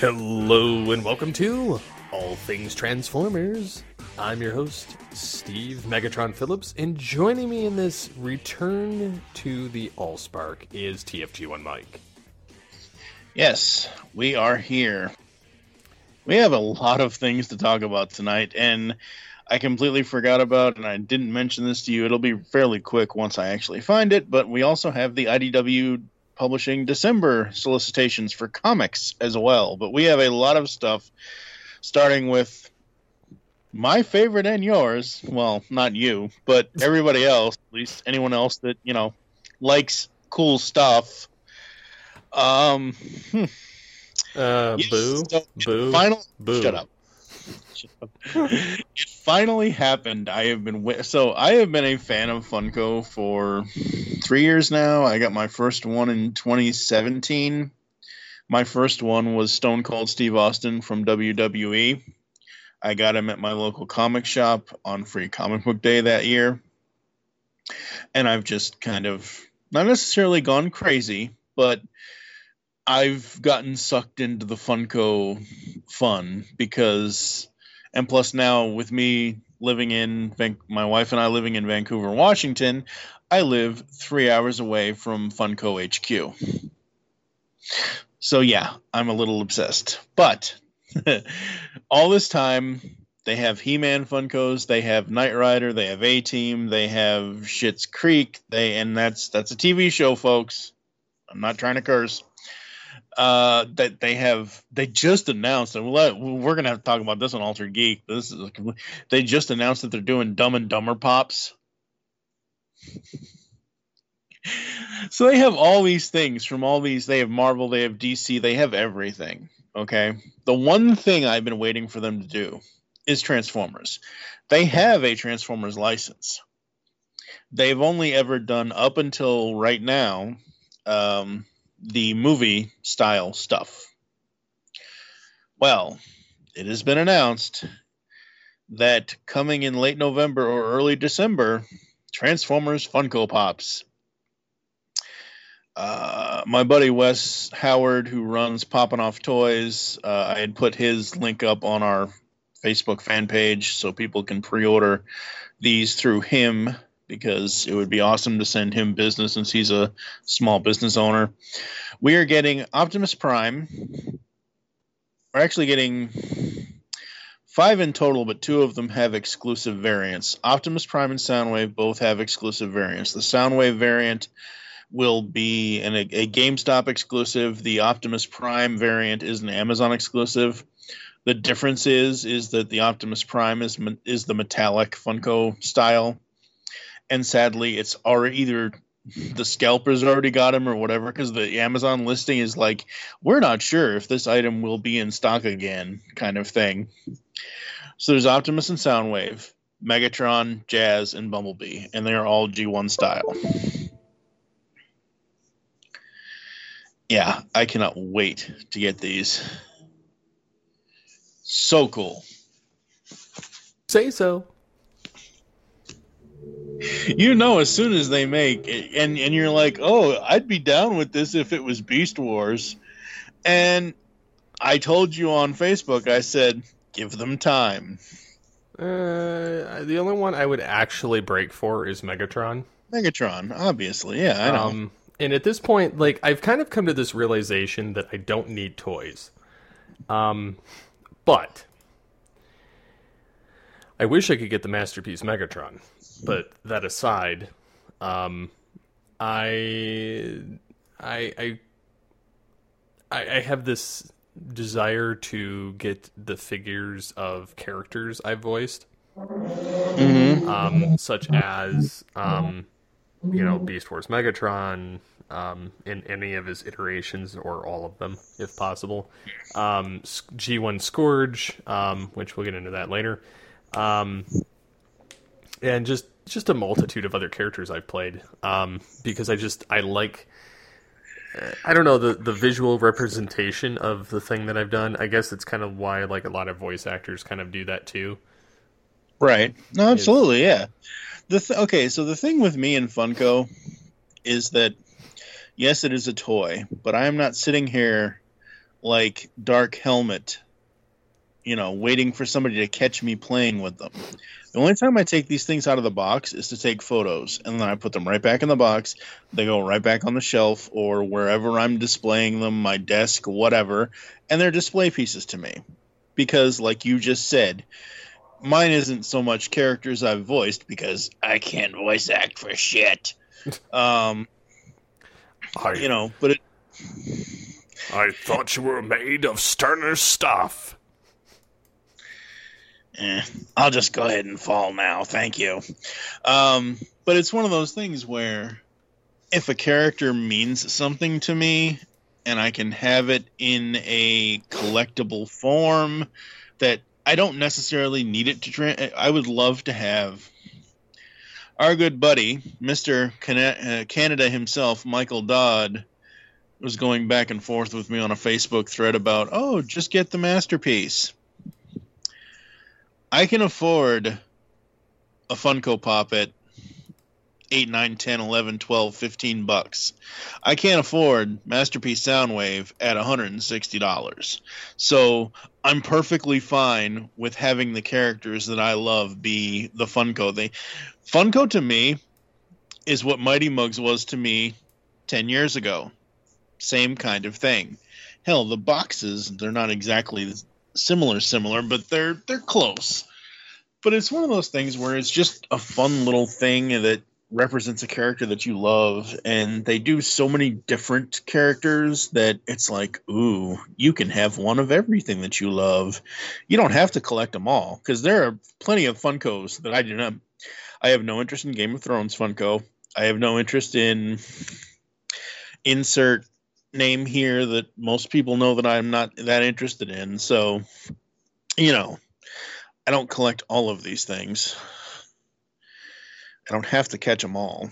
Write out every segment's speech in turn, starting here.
Hello and welcome to All Things Transformers. I'm your host, Steve Megatron Phillips, and joining me in this return to the Allspark is TFG1 Mike. Yes, we are here. We have a lot of things to talk about tonight, and I completely forgot about, and I didn't mention this to you, it'll be fairly quick once I actually find it, but we also have the IDW publishing December solicitations for comics as well. But we have a lot of stuff, starting with my favorite and yours. Well, not you, but everybody else, at least anyone else that, likes cool stuff. Boo. Boo. Boo. Shut up. It finally happened. I have been a fan of Funko for 3 years now. I got my first one in 2017. My first one was Stone Cold Steve Austin from WWE. I got him at my local comic shop on Free Comic Book Day that year. And I've just kind of, not necessarily gone crazy, but I've gotten sucked into the Funko fun because, and plus now with me living in, my wife and I living in Vancouver, Washington, I live 3 hours away from Funko HQ. So yeah, I'm a little obsessed. But all this time, they have He-Man Funkos, they have Knight Rider, they have A-Team, they have Schitt's Creek, and that's a TV show, folks. I'm not trying to curse. That they just announced, and we're gonna have to talk about this on Altered Geek. They just announced that they're doing Dumb and Dumber Pops. So they have all these things from all these. They have Marvel, they have DC, they have everything. Okay, the one thing I've been waiting for them to do is Transformers. They have a Transformers license. They've only ever done up until right now. The movie style stuff. Well, it has been announced that coming in late November or early December, Transformers Funko Pops. My buddy Wes Howard, who runs Poppin' Off Toys, I had put his link up on our Facebook fan page so people can pre-order these through him, because it would be awesome to send him business since he's a small business owner. We are getting Optimus Prime. We're actually getting 5 in total, but 2 of them have exclusive variants. Optimus Prime and Soundwave both have exclusive variants. The Soundwave variant will be a GameStop exclusive. The Optimus Prime variant is an Amazon exclusive. The difference is that the Optimus Prime is the metallic Funko style. And sadly, it's already either the scalpers already got him or whatever, because the Amazon listing is like, we're not sure if this item will be in stock again, kind of thing. So there's Optimus and Soundwave, Megatron, Jazz, and Bumblebee, and they're all G1 style. Yeah, I cannot wait to get these. So cool. Say so. As soon as they make and you're like, oh, I'd be down with this if it was Beast Wars. And I told you on Facebook, I said, give them time. The only one I would actually break for is Megatron. Megatron, obviously, yeah, I know. And at this point, I've kind of come to this realization that I don't need toys. But I wish I could get the Masterpiece Megatron. But that aside, I have this desire to get the figures of characters I voiced, such as Beast Wars Megatron, in any of his iterations or all of them, if possible. G1 Scourge, which we'll get into that later. And just a multitude of other characters I've played, because I like, I don't know, the visual representation of the thing that I've done. I guess it's kind of why a lot of voice actors kind of do that too. Right. No, absolutely, yeah. Okay, so the thing with me and Funko is that, yes, it is a toy, but I am not sitting here like Dark Helmet, waiting for somebody to catch me playing with them. The only time I take these things out of the box is to take photos, and then I put them right back in the box. They go right back on the shelf or wherever I'm displaying them, my desk, whatever, and they're display pieces to me. Because, like you just said, mine isn't so much characters I've voiced because I can't voice act for shit. But I thought you were made of sterner stuff. I'll just go ahead and fall now. Thank you. But it's one of those things where if a character means something to me and I can have it in a collectible form that I don't necessarily need it to I would love to have our good buddy, Mr. Canada himself, Michael Dodd, was going back and forth with me on a Facebook thread about, just get the Masterpiece. I can afford a Funko Pop at $8, $9, $10, $11, $12, $15. I can't afford Masterpiece Soundwave at $160. So I'm perfectly fine with having the characters that I love be the Funko. Funko to me is what Mighty Mugs was to me 10 years ago. Same kind of thing. Hell, the boxes, they're not exactly similar, but they're close. But it's one of those things where it's just a fun little thing that represents a character that you love, and they do so many different characters that it's like, ooh, you can have one of everything that you love. You don't have to collect them all, because there are plenty of Funkos that I do not. I have no interest in Game of Thrones Funko. I have no interest in insert name here that most people know that I'm not that interested in. So, I don't collect all of these things. I don't have to catch them all.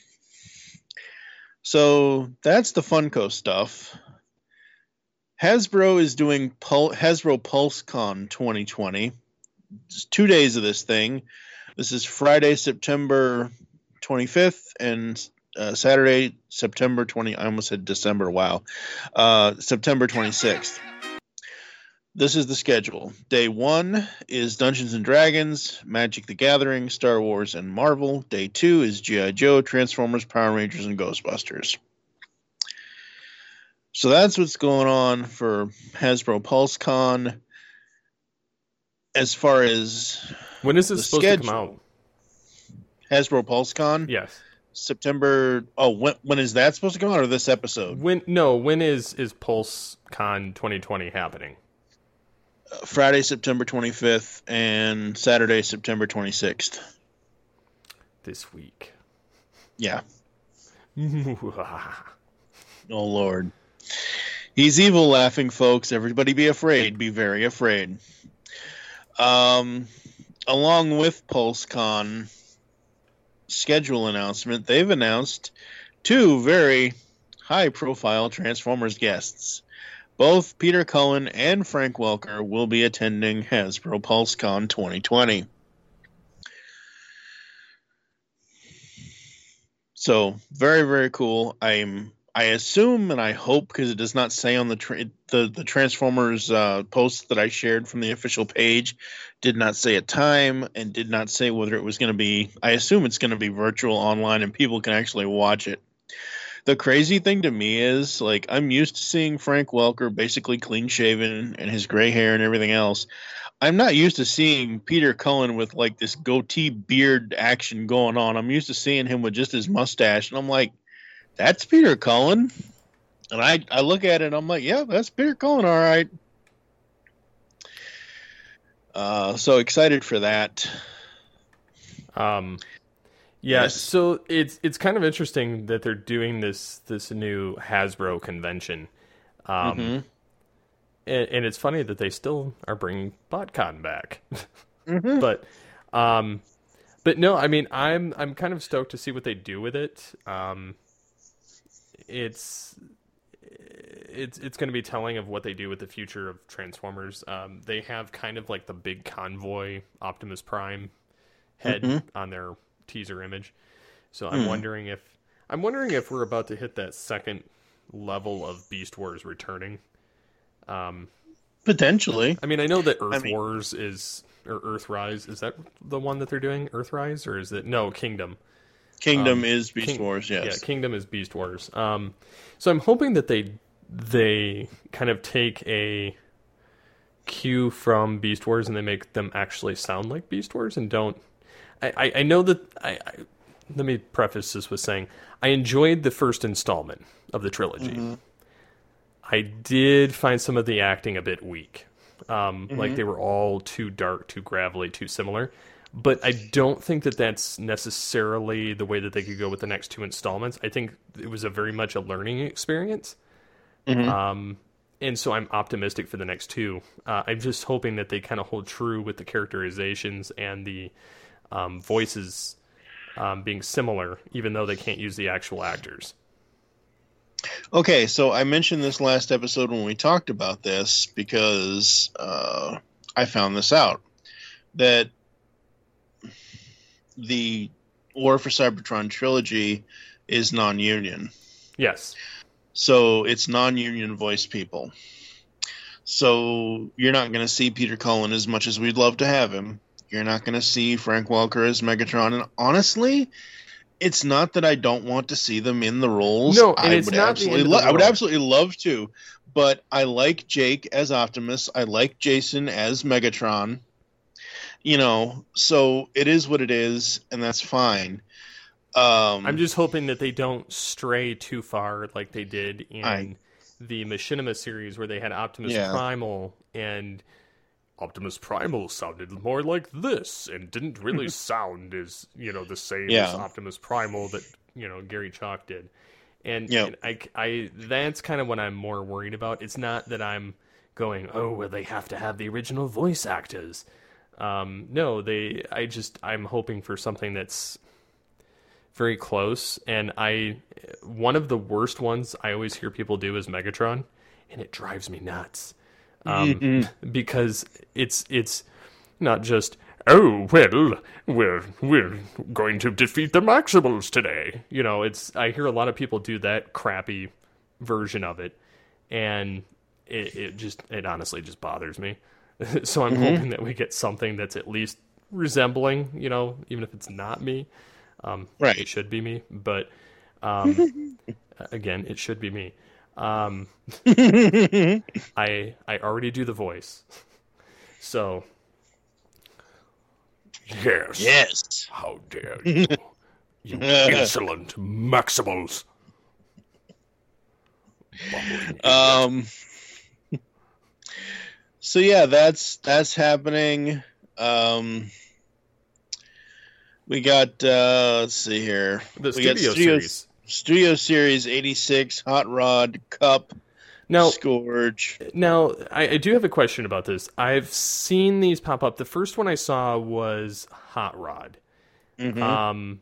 So that's the Funko stuff. Hasbro is doing Hasbro PulseCon 2020. It's 2 days of this thing. This is Friday, September 25th, and Saturday, September 20. I almost said December. Wow, September 26th. This is the schedule. Day 1 is Dungeons and Dragons, Magic the Gathering, Star Wars, and Marvel. Day 2 is G.I. Joe, Transformers, Power Rangers, and Ghostbusters. So that's what's going on for Hasbro PulseCon. As far as when is this supposed to come out? Hasbro PulseCon? Yes. September. When is that supposed to come out, or this episode? When is PulseCon 2020 happening? Friday, September 25th, and Saturday, September 26th. This week. Yeah. Oh, Lord. He's evil laughing, folks. Everybody be afraid. Be very afraid. Along with PulseCon schedule announcement, they've announced 2 very high-profile Transformers guests. Both Peter Cullen and Frank Welker will be attending Hasbro PulseCon 2020. So, very, very cool. I assume and I hope, because it does not say on the Transformers post that I shared from the official page, did not say a time and did not say whether it was going to be. I assume it's going to be virtual online and people can actually watch it. The crazy thing to me is, like, I'm used to seeing Frank Welker basically clean shaven and his gray hair and everything else. I'm not used to seeing Peter Cullen with like this goatee beard action going on. I'm used to seeing him with just his mustache, and I'm like, that's Peter Cullen. And I look at it and I'm like, yeah, that's Peter Cullen, all right. So excited for that. Yeah, yes. So it's kind of interesting that they're doing this new Hasbro convention. And it's funny that they still are bringing BotCon back. But no, I mean, I'm kind of stoked to see what they do with it. It's going to be telling of what they do with the future of Transformers. They have kind of like the big convoy Optimus Prime head on their teaser image. So I'm wondering if we're about to hit that second level of Beast Wars returning. Potentially. I mean, I know that I Earth mean, Wars is or Earthrise. Is that the one that they're doing? Earthrise, or is it no Kingdom? Kingdom is Beast King, Wars, yeah, yes. Kingdom is Beast Wars. So I'm hoping that they kind of take a cue from Beast Wars and they make them actually sound like Beast Wars and don't. I know that let me preface this with saying I enjoyed the first installment of the trilogy. I did find some of the acting a bit weak. Like they were all too dark, too gravelly, too similar. But I don't think that that's necessarily the way that they could go with the next two installments. I think it was a very much a learning experience. And so I'm optimistic for the next two. I'm just hoping that they kind of hold true with the characterizations and the voices being similar, even though they can't use the actual actors. Okay, so I mentioned this last episode when we talked about this because I found this out. That the War for Cybertron trilogy is non-union. Yes. So it's non-union voice people. So you're not going to see Peter Cullen as much as we'd love to have him. You're not going to see Frank Welker as Megatron. And honestly, it's not that I don't want to see them in the roles. No, and it's not the end of the I would world. absolutely love to. But I like Jake as Optimus. I like Jason as Megatron. You know, so it is what it is, and that's fine. I'm just hoping that they don't stray too far like they did in the Machinima series where they had Optimus Primal, and Optimus Primal sounded more like this and didn't really sound as, the same as Optimus Primal that, Gary Chalk did. And I that's kind of what I'm more worried about. It's not that I'm going, oh, well, they have to have the original voice actors. No, I'm hoping for something that's very close. And one of the worst ones I always hear people do is Megatron, and it drives me nuts. Because it's not just, oh, well, we're going to defeat the Maximals today. I hear a lot of people do that crappy version of it, and it honestly just bothers me. So I'm hoping that we get something that's at least resembling, even if it's not me. Right. It should be me, but again, it should be me. I already do the voice, so yes. How dare you, you insolent Maximals! So yeah, that's happening. We got let's see here. The Studio Series. Studio Series 86, Hot Rod, Cup, Scourge. Now, I do have a question about this. I've seen these pop up. The first one I saw was Hot Rod. And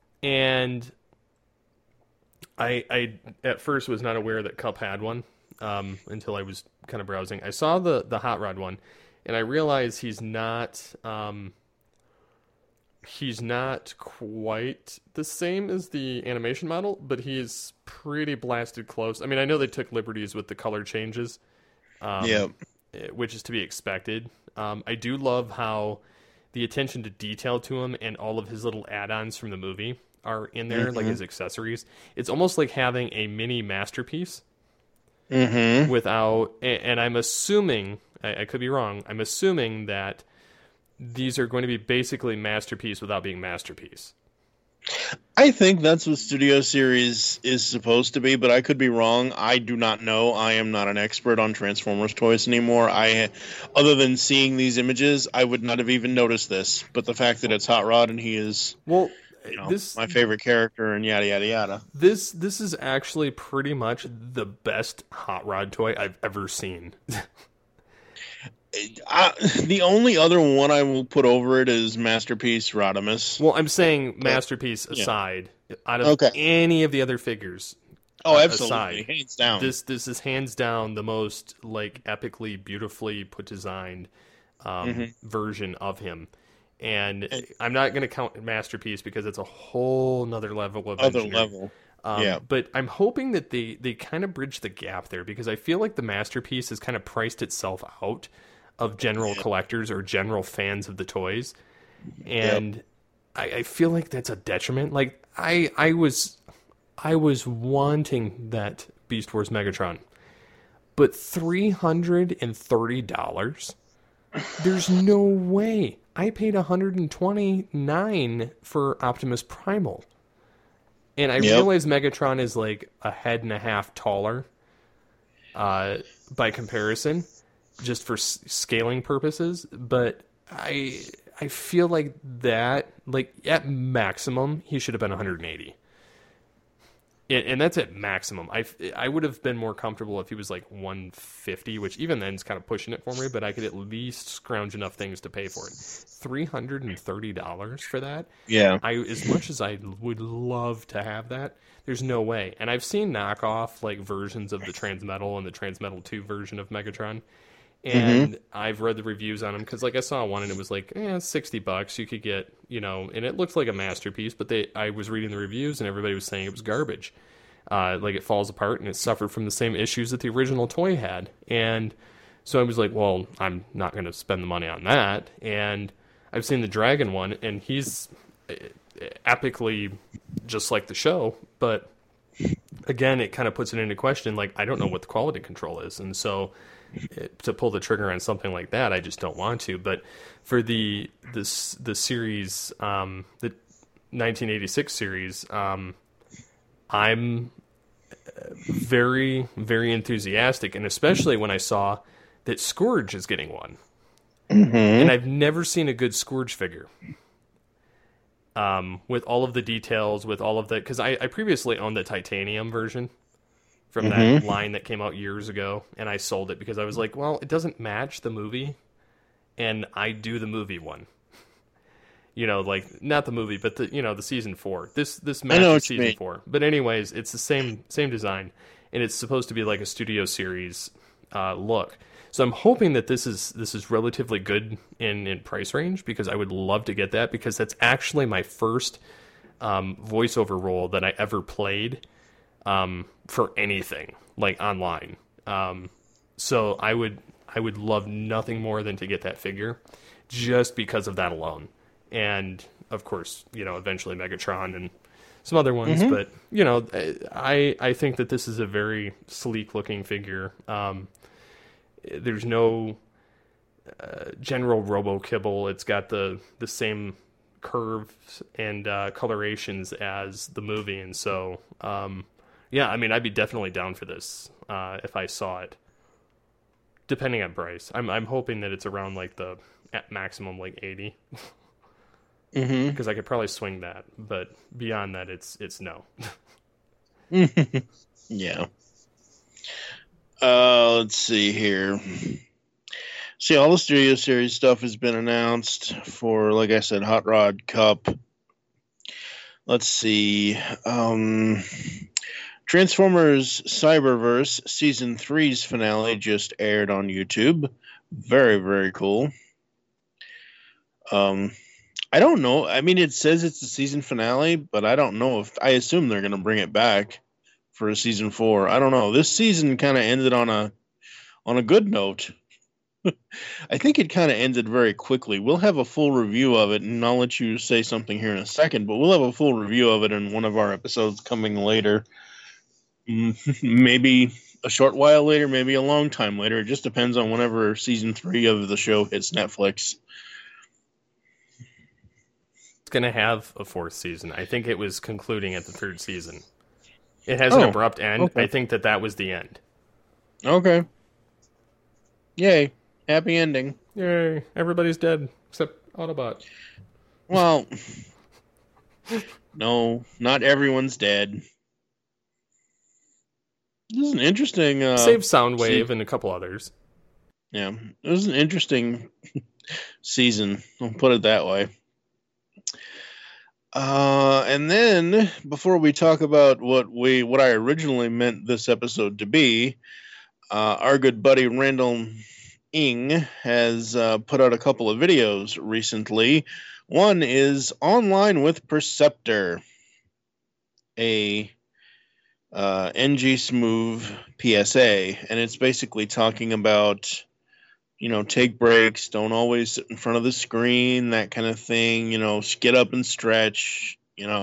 I at first was not aware that Cup had one until I was kind of browsing. I saw the Hot Rod one, and I realized he's not quite the same as the animation model, but he is pretty blasted close. I mean, I know they took liberties with the color changes, which is to be expected. I do love how the attention to detail to him and all of his little add-ons from the movie are in there, like his accessories. It's almost like having a mini masterpiece without, and I'm assuming, I could be wrong, I'm assuming that these are going to be basically Masterpiece without being Masterpiece. I think that's what Studio Series is supposed to be, but I could be wrong. I do not know. I am not an expert on Transformers toys anymore. Other than seeing these images, I would not have even noticed this. But the fact that it's Hot Rod and he is my favorite character and yada yada yada. This is actually pretty much the best Hot Rod toy I've ever seen. The only other one I will put over it is Masterpiece Rodimus. Well, I'm saying Masterpiece aside, out of any of the other figures. Oh, absolutely, hands down. This is hands down the most epically, beautifully put designed version of him. And I'm not going to count Masterpiece because it's a whole nother level of engineering. Yeah. But I'm hoping that they kind of bridge the gap there, because I feel like the Masterpiece has kind of priced itself out of general collectors or general fans of the toys. And I feel like that's a detriment. Like I was wanting that Beast Wars Megatron, but $330? There's no way. I paid $129 for Optimus Primal. And I realize Megatron is like a head and a half taller by comparison, just for scaling purposes. But I feel like that, like at maximum, he should have been 180. And that's at maximum. I would have been more comfortable if he was like 150, which even then is kind of pushing it for me, but I could at least scrounge enough things to pay for it. $330 for that? Yeah. As much as I would love to have that, there's no way. And I've seen knockoff like versions of the Transmetal and the Transmetal 2 version of Megatron. And I've read the reviews on them, because like I saw one and it was like, $60 you could get, and it looks like a masterpiece, but I was reading the reviews and everybody was saying it was garbage. Like it falls apart and it suffered from the same issues that the original toy had. And so I was like, well, I'm not going to spend the money on that. And I've seen the Dragon one, and he's epically just like the show, but again, it kind of puts it into question. Like, I don't know what the quality control is. And so to pull the trigger on something like that, I just don't want to. But for the series, the 1986 series, I'm very, very enthusiastic, and especially when I saw that Scourge is getting one. And I've never seen a good Scourge figure. With all of the details, with all of the... Because I previously owned the titanium version from that line that came out years ago, and I sold it because I was like, well, it doesn't match the movie, and I do the movie one. Like, not the movie, but the season 4. This matches season 4. But anyways, it's the same design, and it's supposed to be like a studio series look. So I'm hoping that this is relatively good in price range, because I would love to get that, because that's actually my first voiceover role that I ever played for anything, like online. So I would love nothing more than to get that figure, just because of that alone. And of course, eventually Megatron and some other ones, but I think that this is a very sleek looking figure. There's no general robo kibble. It's got the same curves and colorations as the movie, and so I'd be definitely down for this if I saw it. Depending on price, I'm hoping that it's around like the at maximum like 80, because I could probably swing that, but beyond that, it's no. Yeah. Let's see here. See, all the Studio Series stuff has been announced for, like I said, Hot Rod Cup. Let's see. Transformers Cyberverse Season 3's finale just aired on YouTube. Very, very cool. I don't know. I mean, it says it's the season finale, but I don't know I assume they're going to bring it back for a season 4. I don't know. This season kind of ended on a good note. I think it kind of ended very quickly. We'll have a full review of it, and I'll let you say something here in a second, but we'll have a full review of it in one of our episodes coming later. Maybe a short while later, maybe a long time later. It just depends on whenever season 3 of the show hits Netflix. It's going to have a 4th season. I think it was concluding at the 3rd season. It has an abrupt end. Okay. I think that was the end. Okay. Yay. Happy ending. Yay. Everybody's dead except Autobot. Well, no, not everyone's dead. This is an interesting... Save Soundwave and a couple others. Yeah. It was an interesting season. I'll put it that way. And then, before we talk about what I originally meant this episode to be, our good buddy Randall Ing has put out a couple of videos recently. One is Online with Perceptor, a NG Smooth PSA, and it's basically talking about, take breaks, don't always sit in front of the screen, that kind of thing, get up and stretch,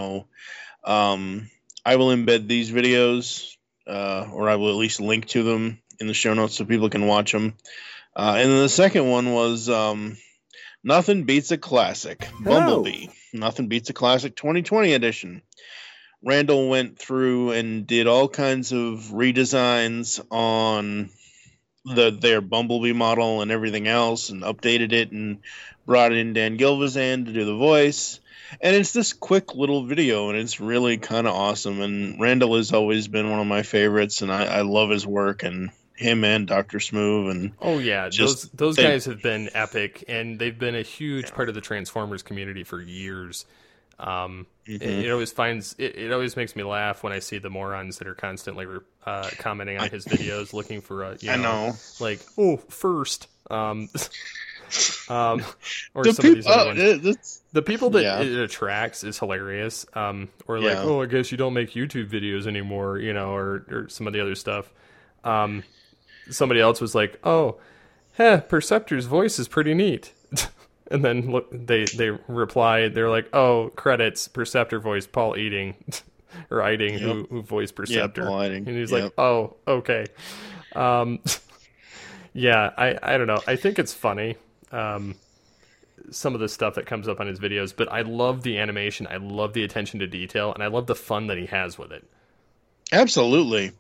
I will embed these videos, or I will at least link to them in the show notes so people can watch them. And then the second one was Nothing Beats a Classic, Bumblebee. Nothing Beats a Classic 2020 edition. Randall went through and did all kinds of redesigns on their Bumblebee model and everything else, and updated it and brought in Dan Gilvezan to do the voice. And it's this quick little video, and it's really kind of awesome. And Randall has always been one of my favorites, and I love his work, and him and Dr. Smooth. And oh yeah, those guys have been epic, and they've been a huge part of the Transformers community for years. It always makes me laugh when I see the morons that are constantly commenting on his videos, looking for a like, oh, first. Or some of these other ones. The people that it attracts is hilarious. Or like, oh, I guess you don't make YouTube videos anymore, or some of the other stuff. Somebody else was like, oh, Perceptor's voice is pretty neat. And then they reply, they're like, oh, credits, Perceptor voice, Paul Eating, or Eiding, who voiced Perceptor. Paul Eiding. And he's like, oh, okay. Yeah, I don't know. I think it's funny, some of the stuff that comes up on his videos, but I love the animation, I love the attention to detail, and I love the fun that he has with it. Absolutely.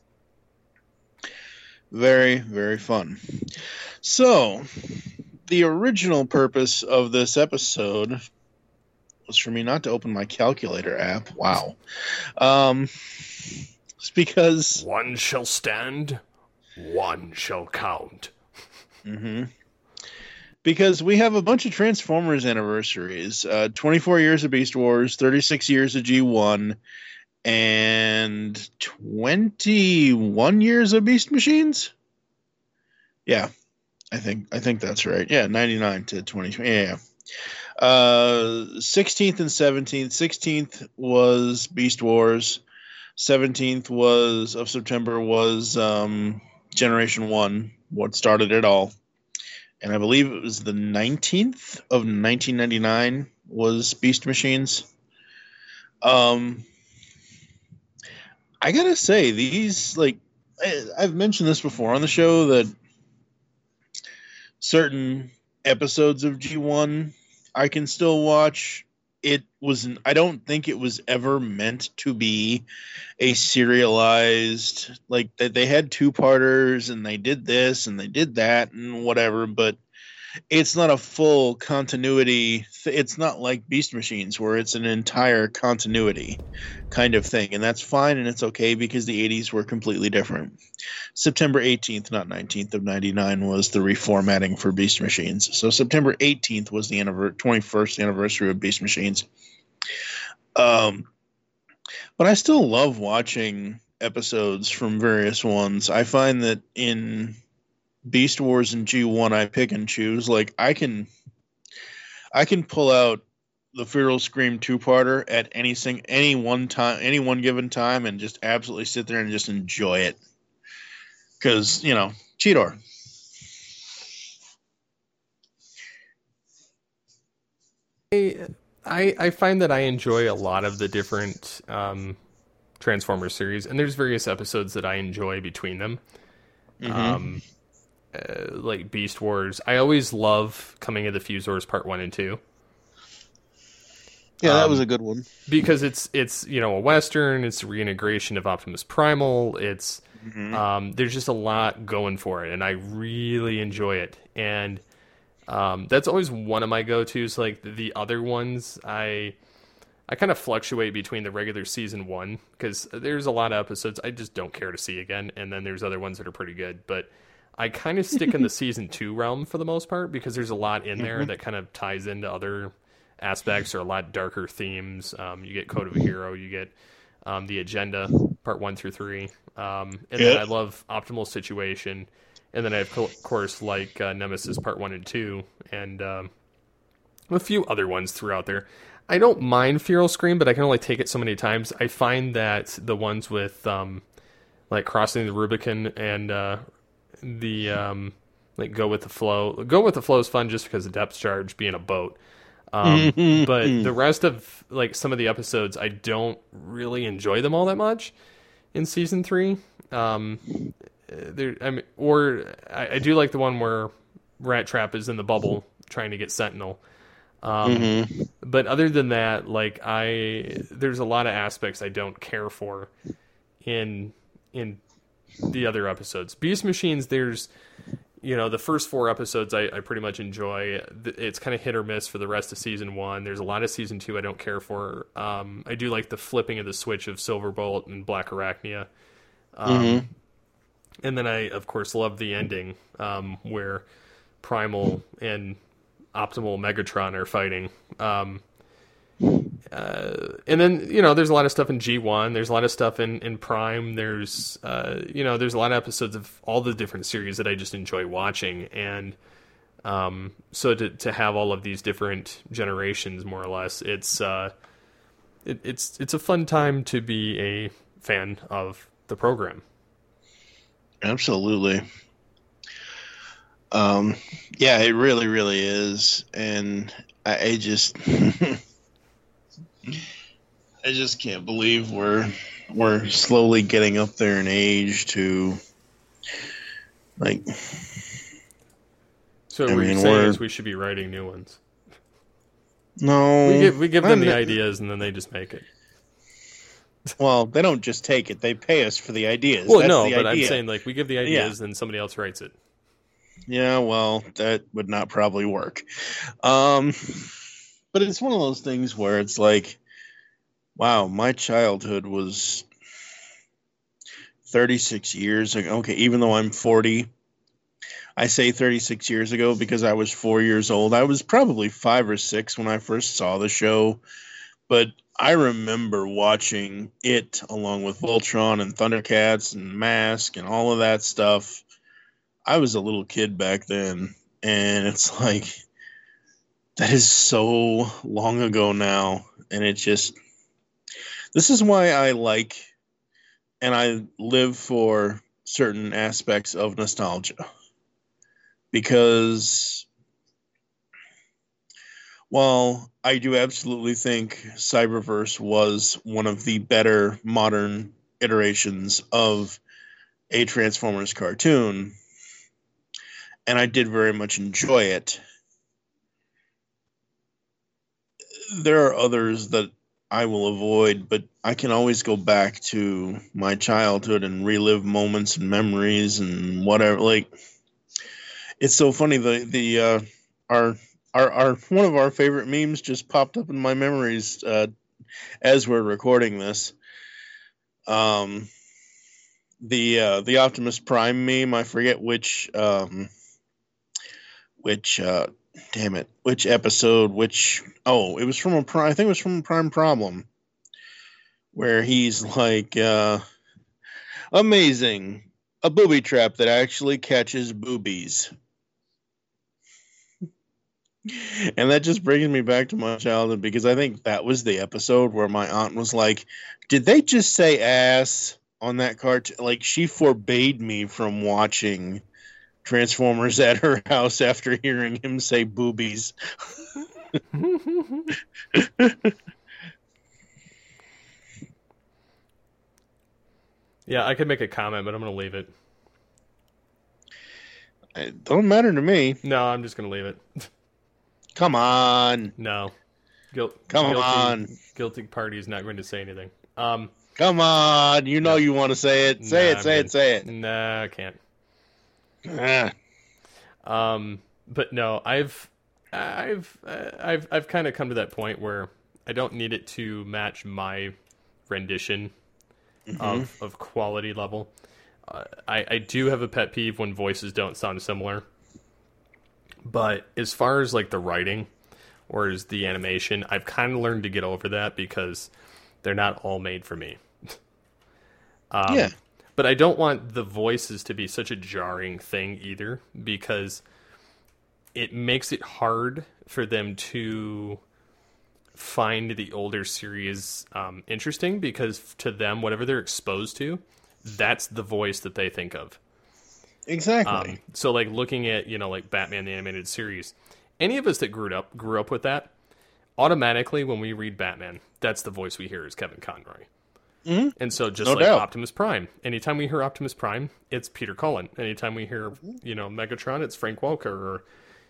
Very, very fun. So, the original purpose of this episode was for me not to open my calculator app. Wow. It's because... one shall stand, one shall count. Mm-hmm. Because we have a bunch of Transformers anniversaries. 24 years of Beast Wars, 36 years of G1, and 21 years of Beast Machines? Yeah. I think that's right. Yeah, 99 to 2020. Yeah. 16th and 17th. 16th was Beast Wars. 17th of September was Generation 1, what started it all. And I believe it was the 19th of 1999 was Beast Machines. I gotta say, these, like, I've mentioned this before on the show, that certain episodes of G1 I can still watch. I don't think it was ever meant to be a serialized, like, they had two-parters and they did this and they did that and whatever, but it's not a full continuity. It's not like Beast Machines where it's an entire continuity kind of thing, and that's fine and it's okay because the 80s were completely different. September 18th, not 19th of 99 was the reformatting for Beast Machines. So September 18th was the 21st anniversary of Beast Machines. But I still love watching episodes from various ones. I find that in Beast Wars and G1 I pick and choose. Like, I can pull out the Feral Scream two-parter at any one given time and just absolutely sit there and just enjoy it. Because, Cheetor. I find that I enjoy a lot of the different Transformers series, and there's various episodes that I enjoy between them. Mm-hmm. Like Beast Wars. I always love Coming of the Fusors Part 1 and 2. Yeah, that was a good one. Because it's a Western, it's a reintegration of Optimus Primal, it's there's just a lot going for it, and I really enjoy it. And that's always one of my go-tos. Like, the other ones, I kind of fluctuate between the regular season 1, because there's a lot of episodes I just don't care to see again, and then there's other ones that are pretty good, but I kind of stick in the season 2 realm for the most part, because there's a lot in there that kind of ties into other aspects or a lot darker themes. You get Code of a Hero, you get The Agenda, Part 1 through 3, and then I love Optimal Situation, and then I have, of course, like Nemesis Part 1 and 2, and a few other ones throughout there. I don't mind Feral Scream, but I can only take it so many times. I find that the ones with like Crossing the Rubicon and the like Go with the Flow. Go with the Flow is fun just because of depth charge being a boat. But the rest of like some of the episodes, I don't really enjoy them all that much in season 3. I do like the one where Rat Trap is in the bubble trying to get Sentinel. But other than that, like there's a lot of aspects I don't care for in the other episodes. Beast Machines, there's, the first 4 episodes I pretty much enjoy. It's kind of hit or miss for the rest of season 1. There's a lot of season 2 I don't care for. I do like the flipping of the switch of Silverbolt and Black Arachnia. And then I, of course, love the ending where Primal and Optimal Megatron are fighting. And then, there's a lot of stuff in G1. There's a lot of stuff in Prime. There's a lot of episodes of all the different series that I just enjoy watching. And so to have all of these different generations, more or less, it's a fun time to be a fan of the program. Absolutely. Yeah, it really, really is. And I just, I just can't believe we're slowly getting up there in age to, like. So what you're saying is we should be writing new ones. No, we give them the ideas and then they just make it. Well, they don't just take it; they pay us for the ideas. Well, That's no, the but idea. I'm saying like we give the ideas and somebody else writes it. Yeah, well, that would not probably work. But it's one of those things where it's like, wow, my childhood was 36 years ago. Okay, even though I'm 40, I say 36 years ago because I was 4 years old. I was probably 5 or 6 when I first saw the show, but I remember watching it along with Voltron and Thundercats and Mask and all of that stuff. I was a little kid back then, and it's like, that is so long ago now, and it just, this is why I like, and I live for certain aspects of nostalgia, because while I do absolutely think Cyberverse was one of the better modern iterations of a Transformers cartoon, and I did very much enjoy it, there are others that I will avoid, but I can always go back to my childhood and relive moments and memories and whatever. Like, it's so funny. Our one of our favorite memes just popped up in my memories as we're recording this. The Optimus Prime meme. I forget which episode, it was from I think it was from Prime Problem, where he's like, amazing, a booby trap that actually catches boobies. And that just brings me back to my childhood, because I think that was the episode where my aunt was like, did they just say ass on that cartoon? Like, she forbade me from watching Transformers at her house after hearing him say boobies. Yeah, I could make a comment, but I'm going to leave it. It don't matter to me. No, I'm just going to leave it. Come on. No. Come on. Guilty party is not going to say anything. Come on. You know you want to say it. Say it. Nah, I can't. Ah. But no, I've kind of come to that point where I don't need it to match my rendition of quality level. I do have a pet peeve when voices don't sound similar. But as far as like the writing or as the animation, I've kind of learned to get over that because they're not all made for me. Yeah. But I don't want the voices to be such a jarring thing either, because it makes it hard for them to find the older series interesting, because to them, whatever they're exposed to, that's the voice that they think of. Exactly. So like looking at, like Batman the Animated Series, any of us that grew up with that, automatically when we read Batman, that's the voice we hear is Kevin Conroy. Mm-hmm. And so just No like doubt. Optimus Prime, anytime we hear Optimus Prime, it's Peter Cullen. Anytime we hear, Megatron, it's Frank Welker, or,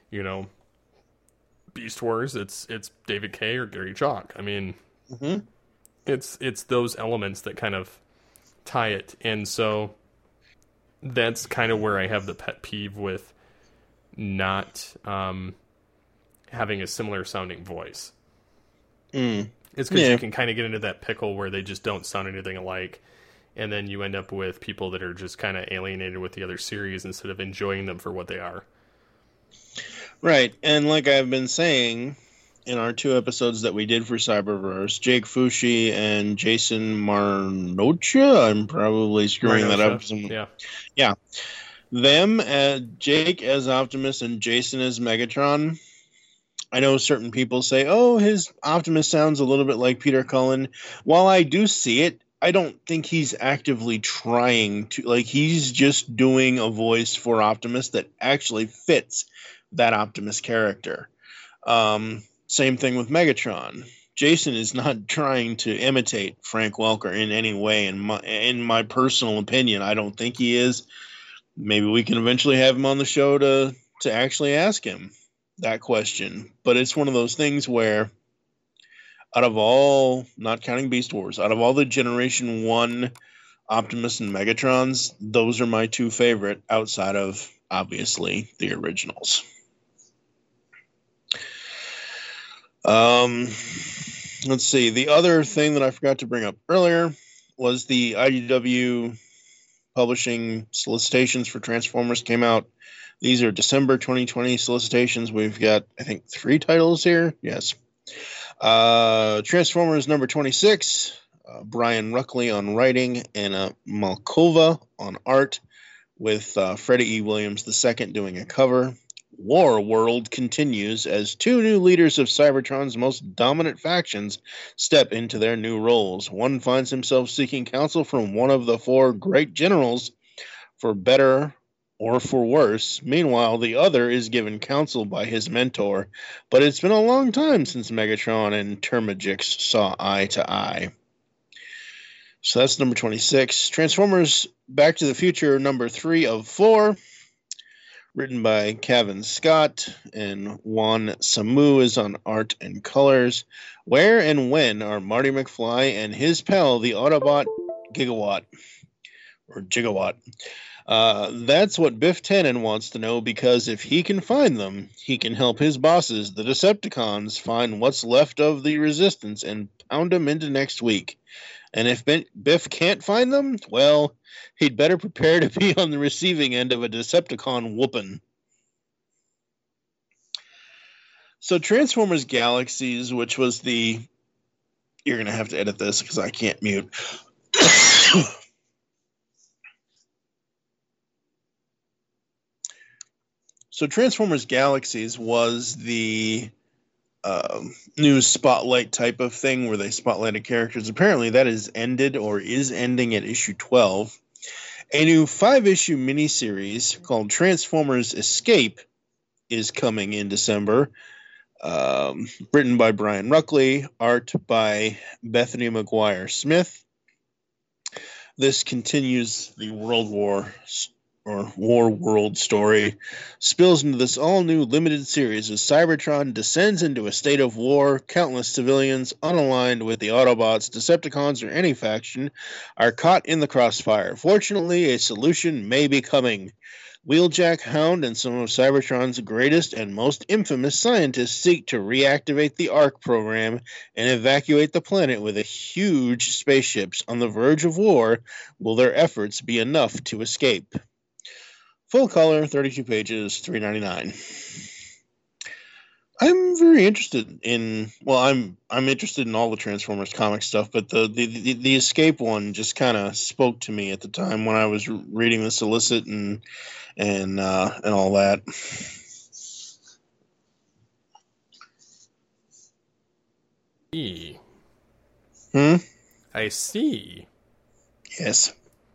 Beast Wars, it's David Kay or Gary Chalk. I mean, Mm-hmm. it's those elements that kind of tie it. And so that's kind of where I have the pet peeve with not having a similar sounding voice. It's because you can kind of get into that pickle where they just don't sound anything alike, and then you end up with people that are just kind of alienated with the other series instead of enjoying them for what they are. Right. And like I've been saying in our 2 episodes that we did for Cyberverse, Jake Fushi and Jason Marnocha, I'm probably screwing that up. Yeah. Them, Jake as Optimus and Jason as Megatron. I know certain people say, oh, his Optimus sounds a little bit like Peter Cullen. While I do see it, I don't think he's actively trying to. Like, he's just doing a voice for Optimus that actually fits that Optimus character. Same thing with Megatron. Jason is not trying to imitate Frank Welker in any way. In my personal opinion, I don't think he is. Maybe we can eventually have him on the show to actually ask him that question. But it's one of those things where, out of all, not counting Beast Wars, out of all the Generation 1 Optimus and Megatrons, those are my 2 favorite outside of, obviously, the originals. Let's see. The other thing that I forgot to bring up earlier was the IDW publishing solicitations for Transformers came out. These are December 2020 solicitations. We've got, I think, 3 titles here. Yes. Transformers number 26, Brian Ruckley on writing, and Malkova on art, with Freddie E. Williams II doing a cover. War World continues as 2 new leaders of Cybertron's most dominant factions step into their new roles. One finds himself seeking counsel from one of the 4 great generals, for better or for worse. Meanwhile, the other is given counsel by his mentor, but it's been a long time since Megatron and Termagix saw eye to eye. So that's number 26. Transformers Back to the Future number 3 of 4, written by Kevin Scott, and Juan Samu is on art and colors. Where and when are Marty McFly and his pal, the Autobot Gigawatt? That's what Biff Tannen wants to know, because if he can find them, he can help his bosses, the Decepticons, find what's left of the Resistance and pound them into next week. And if Biff can't find them, well, he'd better prepare to be on the receiving end of a Decepticon whooping. So Transformers Galaxies, which was the... You're going to have to edit this because I can't mute. So Transformers Galaxies was the news spotlight type of thing where they spotlighted characters. Apparently that is ended or is ending at issue 12. A new 5-issue miniseries called Transformers Escape is coming in December. Written by Brian Ruckley, art by Bethany McGuire Smith. This continues the War World story, spills into this all-new limited series as Cybertron descends into a state of war. Countless civilians, unaligned with the Autobots, Decepticons, or any faction, are caught in the crossfire. Fortunately, a solution may be coming. Wheeljack, Hound, and some of Cybertron's greatest and most infamous scientists seek to reactivate the ARC program and evacuate the planet with huge spaceships. On the verge of war, will their efforts be enough to escape? Full color, 32 pages, $3.99. I'm very interested in. Well, I'm interested in all the Transformers comic stuff, but the Escape one just kind of spoke to me at the time when I was reading the solicit and all that. E. Hmm? I see. Yes.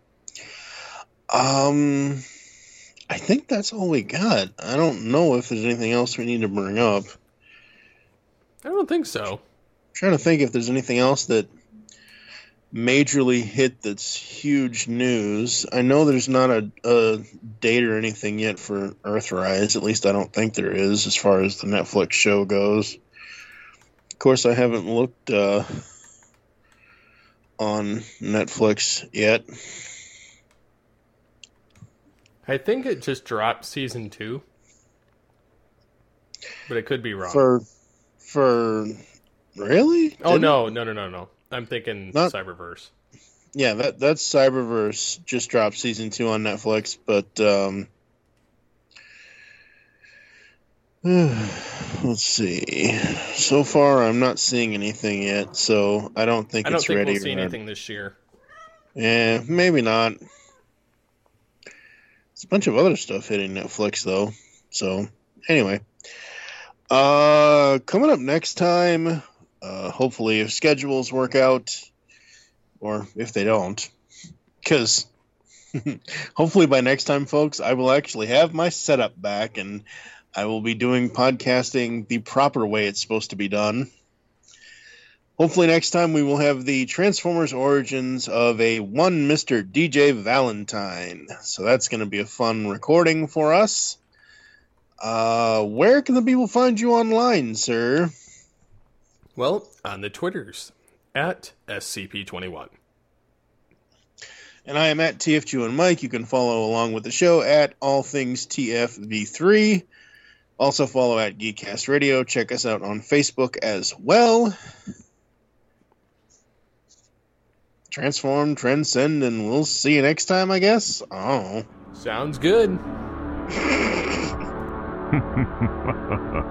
I think that's all we got. I don't know if there's anything else we need to bring up. I don't think so. I'm trying to think if there's anything else that majorly hit that's huge news. I know there's not a date or anything yet for Earthrise. At least I don't think there is as far as the Netflix show goes. Of course, I haven't looked on Netflix yet. I think it just dropped season 2. But it could be wrong. For really? Oh, no. I'm thinking Cyberverse. Yeah, that's Cyberverse just dropped season 2 on Netflix, but let's see. So far, I'm not seeing anything yet, so I don't think it's ready. We'll see anything this year. Yeah, maybe not. It's a bunch of other stuff hitting Netflix, though. So, anyway. Coming up next time, hopefully if schedules work out, or if they don't, because hopefully by next time, folks, I will actually have my setup back, and I will be doing podcasting the proper way it's supposed to be done. Hopefully next time we will have the Transformers origins of a one Mr. DJ Valentine. So that's going to be a fun recording for us. Where can the people find you online, sir? Well, on the Twitters, at SCP21. And I am at TFG and Mike. You can follow along with the show at All Things TFV3. Also follow at Geekcast Radio. Check us out on Facebook as well. Transform, transcend, and we'll see you next time, I guess. Oh. Sounds good.